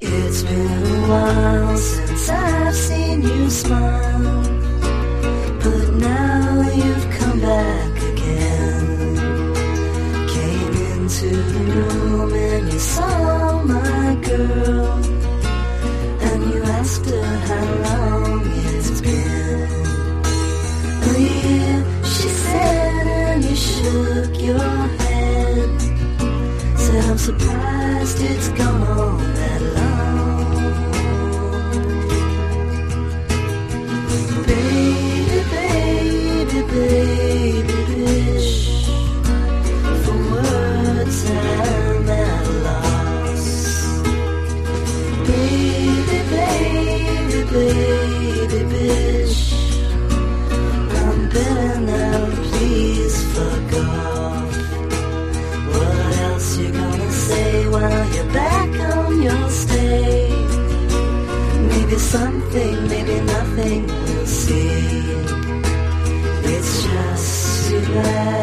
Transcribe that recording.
It's been a while since I've seen you smile, but now you've come back again. Came into the room and you saw my girl, and you asked her how long it's been. A year, she said, and you shook your head. Said, I'm surprised it's gone on that long. Baby, baby, baby, wish for words I'm at a loss. Baby, baby, baby, wish I'm better now, please fuck off. What else you gonna say while you're back on your stay? Maybe something, maybe nothing, we'll see. It's just too bad